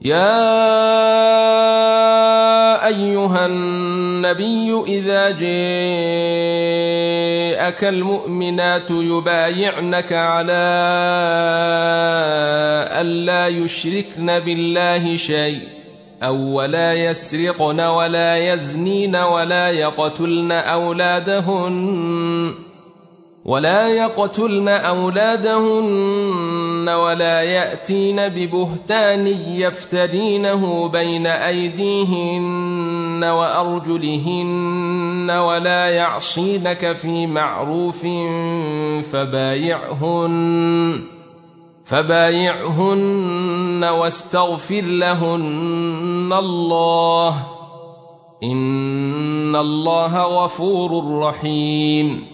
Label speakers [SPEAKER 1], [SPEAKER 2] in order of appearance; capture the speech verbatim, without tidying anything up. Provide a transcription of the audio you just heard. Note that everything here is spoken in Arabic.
[SPEAKER 1] يا أيها النبي إذا جاءك المؤمنات يبايعنك على ألا يشركن بالله شيئا أو ولا يسرقن ولا يزنين ولا يقتلن أولادهن ولا يقتلن أولادهن ولا يأتين ببهتان يفترينه بين أيديهن وأرجلهن ولا يعصينك في معروف فبايعهن فبايعهن واستغفر لهن الله إن الله غفور رحيم.